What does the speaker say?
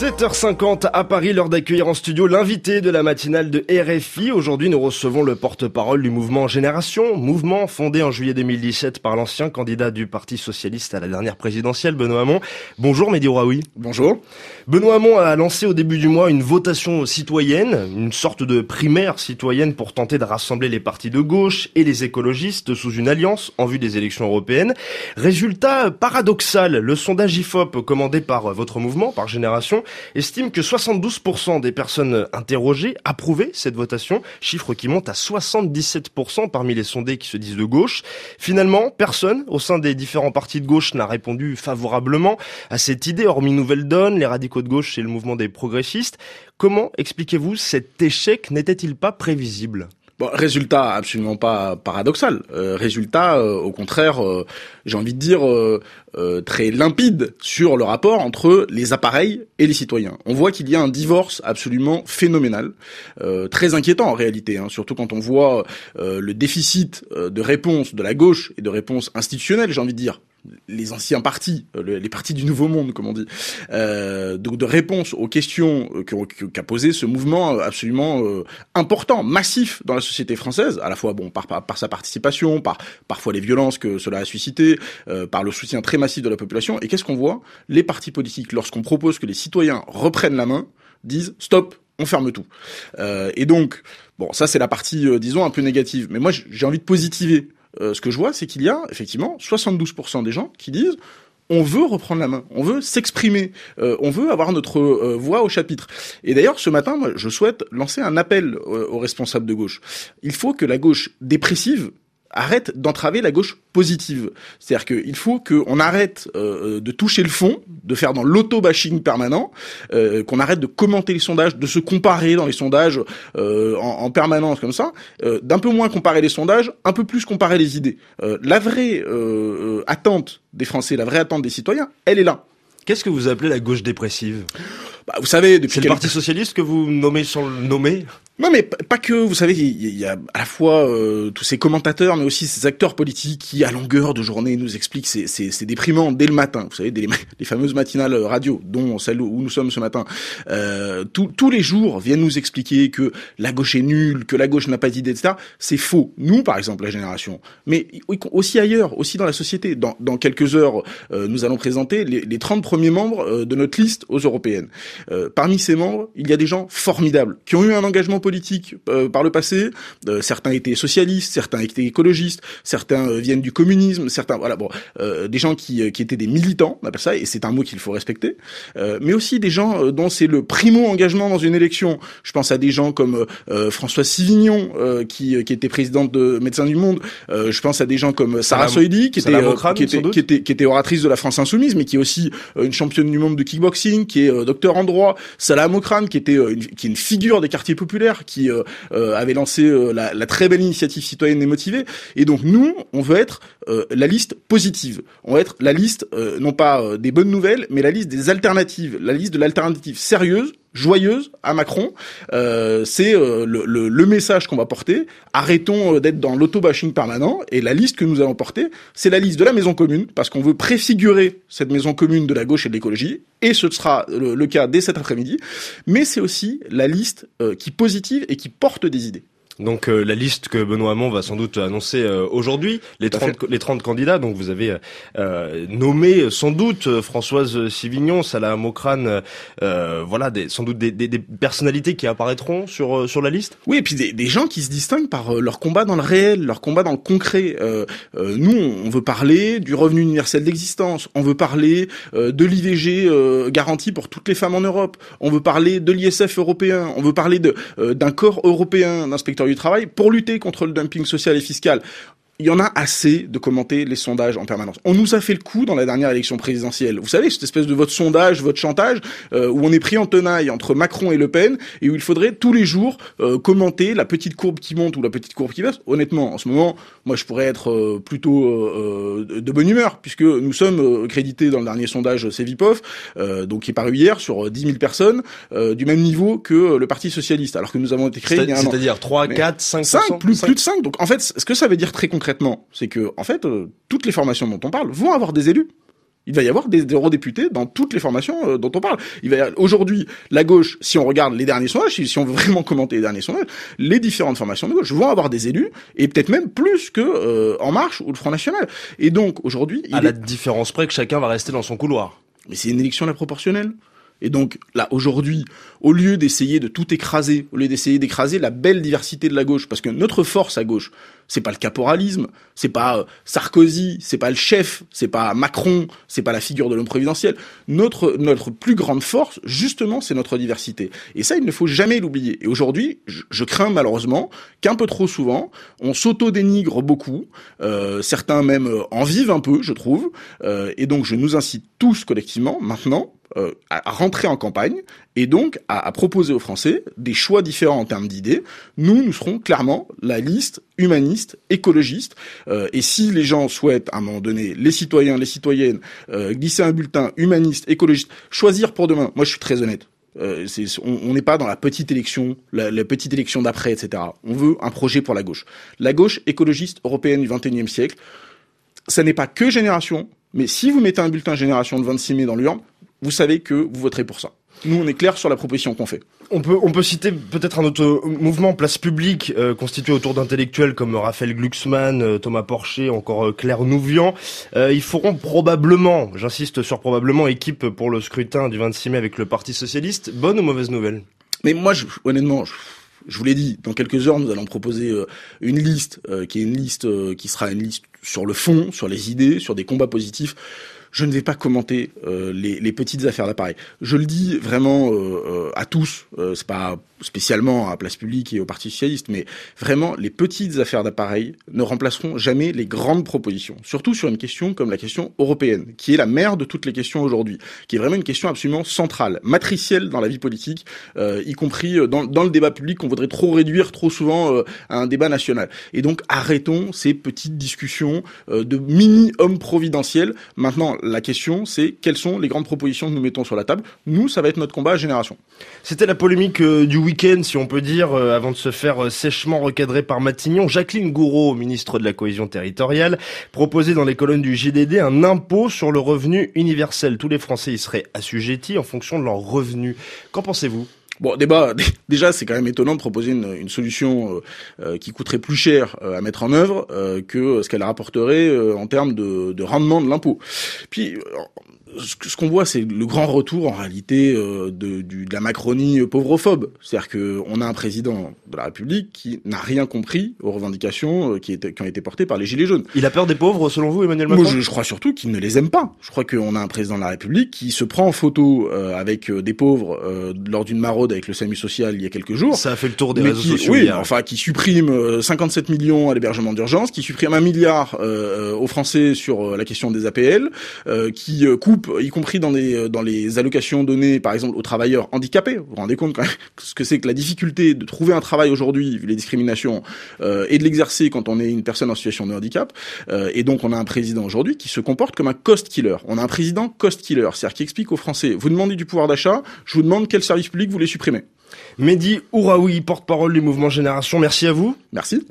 7h50 à Paris, l'heure d'accueillir en studio l'invité de la matinale de RFI. Aujourd'hui, nous recevons le porte-parole du mouvement Génération, mouvement fondé en juillet 2017 par l'ancien candidat du Parti socialiste à la dernière présidentielle, Benoît Hamon. Bonjour Mehdi Ouraoui. Bonjour. Benoît Hamon a lancé au début du mois une votation citoyenne, une sorte de primaire citoyenne pour tenter de rassembler les partis de gauche et les écologistes sous une alliance en vue des élections européennes. Résultat paradoxal, le sondage IFOP commandé par votre mouvement, par Génération, estime que 72% des personnes interrogées approuvaient cette votation, chiffre qui monte à 77% parmi les sondés qui se disent de gauche. Finalement, personne au sein des différents partis de gauche n'a répondu favorablement à cette idée, hormis Nouvelle Donne, les radicaux de gauche et le mouvement des progressistes. Comment expliquez-vous cet échec? N'était-il pas prévisible? Bon, résultat absolument pas paradoxal. Résultat, au contraire, j'ai envie de dire très limpide sur le rapport entre les appareils et les citoyens. On voit qu'il y a un divorce absolument phénoménal, très inquiétant en réalité, surtout quand on voit le déficit de réponse de la gauche et de réponse institutionnelle, j'ai envie de dire. Les anciens partis, les partis du Nouveau Monde, comme on dit, donc de réponse aux questions qu'a posé ce mouvement absolument important, massif dans la société française, à la fois par sa participation, par parfois les violences que cela a suscité, par le soutien très massif de la population. Et qu'est-ce qu'on voit? Les partis politiques, lorsqu'on propose que les citoyens reprennent la main, disent stop, on ferme tout. Et donc, bon, ça c'est la partie, disons, un peu négative. Mais moi, j'ai envie de positiver. Ce que je vois, c'est qu'il y a effectivement 72% des gens qui disent on veut reprendre la main, on veut s'exprimer, on veut avoir notre voix au chapitre. Et d'ailleurs, ce matin, moi, je souhaite lancer un appel aux responsables de gauche. Il faut que la gauche dépressive arrête d'entraver la gauche positive. C'est-à-dire qu'il faut qu'on arrête de toucher le fond, de faire dans l'auto-bashing permanent, qu'on arrête de commenter les sondages, de se comparer dans les sondages en permanence comme ça, d'un peu moins comparer les sondages, un peu plus comparer les idées. La vraie attente des Français, la vraie attente des citoyens, elle est là. Qu'est-ce que vous appelez la gauche dépressive? Vous savez, depuis c'est le Parti socialiste que vous nommez sans le nommer? Non, mais pas que. Vous savez, il y a à la fois tous ces commentateurs, mais aussi ces acteurs politiques qui, à longueur de journée, nous expliquent c'est déprimant dès le matin. Vous savez, les fameuses matinales radio, dont celle où nous sommes ce matin. Tous les jours viennent nous expliquer que la gauche est nulle, que la gauche n'a pas d'idée, etc. C'est faux. Nous, par exemple, la Génération, mais aussi ailleurs, aussi dans la société. Dans quelques heures, nous allons présenter les 30 premiers membres de notre liste aux européennes. Parmi ces membres, il y a des gens formidables qui ont eu un engagement politique par le passé. Certains étaient socialistes, certains étaient écologistes, certains viennent du communisme, certains des gens qui étaient des militants, on appelle ça, et c'est un mot qu'il faut respecter. Mais aussi des gens dont c'est le primo engagement dans une élection. Je pense à des gens comme Françoise Sivignon, qui était présidente de Médecins du Monde. Je pense à des gens comme Sarah Soili, qui était oratrice de la France Insoumise, mais qui est aussi une championne du monde de kickboxing, qui est docteur en droit. Salah Mokrane, qui est une figure des quartiers populaires, qui avait lancé la très belle initiative citoyenne et motivée. Et donc nous, on veut être la liste positive. On veut être la liste non pas des bonnes nouvelles, mais la liste des alternatives, la liste de l'alternative sérieuse, joyeuse à Macron. C'est le message qu'on va porter. Arrêtons d'être dans l'auto-bashing permanent. Et la liste que nous allons porter, c'est la liste de la maison commune, parce qu'on veut préfigurer cette maison commune de la gauche et de l'écologie. Et ce sera le cas dès cet après-midi. Mais c'est aussi la liste qui positive et qui porte des idées. Donc la liste que Benoît Hamon va sans doute annoncer aujourd'hui, les 30 candidats, donc vous avez nommé sans doute Françoise Sivignon, Salah Mokrane, sans doute des personnalités qui apparaîtront sur la liste. Oui, et puis des gens qui se distinguent par leur combat dans le réel, leur combat dans le concret. Nous, on veut parler du revenu universel d'existence, on veut parler de l'IVG garantie pour toutes les femmes en Europe, on veut parler de l'ISF européen, on veut parler d'un corps européen d'inspecteurs du travail pour lutter contre le dumping social et fiscal. Il y en a assez de commenter les sondages en permanence. On nous a fait le coup dans la dernière élection présidentielle. Vous savez, cette espèce de votre sondage, votre chantage, où on est pris en tenaille entre Macron et Le Pen, et où il faudrait tous les jours commenter la petite courbe qui monte ou la petite courbe qui baisse. Honnêtement, en ce moment, moi je pourrais être plutôt de bonne humeur, puisque nous sommes crédités dans le dernier sondage Cevipof, donc qui est paru hier sur 10 000 personnes, du même niveau que le Parti Socialiste, alors que nous avons été créés il y a un an. C'est-à-dire 3, 4, 5%? 5, plus de 5. Donc en fait, ce que ça veut dire très concrètement, c'est que, en fait, toutes les formations dont on parle vont avoir des élus. Il va y avoir des eurodéputés dans toutes les formations dont on parle. Aujourd'hui, la gauche, si on regarde les derniers sondages, si on veut vraiment commenter les derniers sondages, les différentes formations de gauche vont avoir des élus, et peut-être même plus que En Marche ou le Front National. Et donc, aujourd'hui... À la différence près que chacun va rester dans son couloir. Mais c'est une élection à la proportionnelle. Et donc, là, aujourd'hui, au lieu d'essayer de tout écraser, au lieu d'essayer d'écraser la belle diversité de la gauche, parce que notre force à gauche, c'est pas le caporalisme, c'est pas Sarkozy, c'est pas le chef, c'est pas Macron, c'est pas la figure de l'homme providentiel. Notre plus grande force, justement, c'est notre diversité. Et ça, il ne faut jamais l'oublier. Et aujourd'hui, je crains malheureusement qu'un peu trop souvent, on s'auto-dénigre beaucoup, certains même en vivent un peu, je trouve, et donc je nous incite tous collectivement, maintenant, à rentrer en campagne et donc à proposer aux Français des choix différents en termes d'idées. Nous serons clairement la liste humaniste, écologiste, et si les gens souhaitent à un moment donné, les citoyens, les citoyennes, glisser un bulletin humaniste, écologiste, choisir pour demain, moi je suis très honnête, on n'est pas dans la petite élection, la petite élection d'après, etc. On veut un projet pour la gauche. La gauche écologiste européenne du XXIe siècle, ça n'est pas que Génération, mais si vous mettez un bulletin Génération le 26 mai dans l'urne, vous savez que vous voterez pour ça. Nous, on est clair sur la proposition qu'on fait. On peut citer peut-être un autre mouvement, Place Publique, constitué autour d'intellectuels comme Raphaël Glucksmann, Thomas Porcher, encore Claire Nouvian. Ils feront probablement, j'insiste sur probablement, équipe pour le scrutin du 26 mai avec le Parti Socialiste. Bonne ou mauvaise nouvelle? Mais moi, honnêtement... Je vous l'ai dit, dans quelques heures, nous allons proposer une liste qui sera une liste sur le fond, sur les idées, sur des combats positifs. Je ne vais pas commenter les petites affaires d'appareil. Je le dis vraiment à tous, c'est pas spécialement à Place Publique et au Parti Socialiste, mais vraiment, les petites affaires d'appareil ne remplaceront jamais les grandes propositions. Surtout sur une question comme la question européenne, qui est la mère de toutes les questions aujourd'hui, qui est vraiment une question absolument centrale, matricielle dans la vie politique, y compris dans le débat public qu'on voudrait trop réduire trop souvent à un débat national. Et donc, arrêtons ces petites discussions de mini-hommes providentiels. Maintenant, la question, c'est quelles sont les grandes propositions que nous mettons sur la table. Nous, ça va être notre combat à Génération. C'était la polémique du week-end, si on peut dire, avant de se faire sèchement recadrer par Matignon. Jacqueline Gourault, ministre de la Cohésion territoriale, proposait dans les colonnes du JDD un impôt sur le revenu universel. Tous les Français y seraient assujettis en fonction de leurs revenus. Qu'en pensez-vous ? Bon, déjà, c'est quand même étonnant de proposer une solution qui coûterait plus cher à mettre en œuvre que ce qu'elle rapporterait en termes de rendement de l'impôt. Puis, ce qu'on voit, c'est le grand retour en réalité de la Macronie pauvrophobe. C'est-à-dire que on a un président de la République qui n'a rien compris aux revendications qui ont été portées par les Gilets jaunes. Il a peur des pauvres, selon vous, Emmanuel Macron ? Moi, je crois surtout qu'il ne les aime pas. Je crois qu'on a un président de la République qui se prend en photo avec des pauvres lors d'une maraude avec le SAMU social il y a quelques jours. Ça a fait le tour des réseaux sociaux. Oui, hier. enfin, qui supprime 57 millions à l'hébergement d'urgence, qui supprime 1 milliard aux Français sur la question des APL, qui coupe, y compris dans les allocations données, par exemple, aux travailleurs handicapés. Vous vous rendez compte quand même ce que c'est que la difficulté de trouver un travail aujourd'hui, vu les discriminations, et de l'exercer quand on est une personne en situation de handicap. Et donc, on a un président aujourd'hui qui se comporte comme un cost killer. On a un président cost killer, c'est-à-dire qui explique aux Français, vous demandez du pouvoir d'achat, je vous demande quel service public vous voulez supprimer. Mehdi Ouraoui, porte-parole du mouvement Génération, merci à vous. Merci.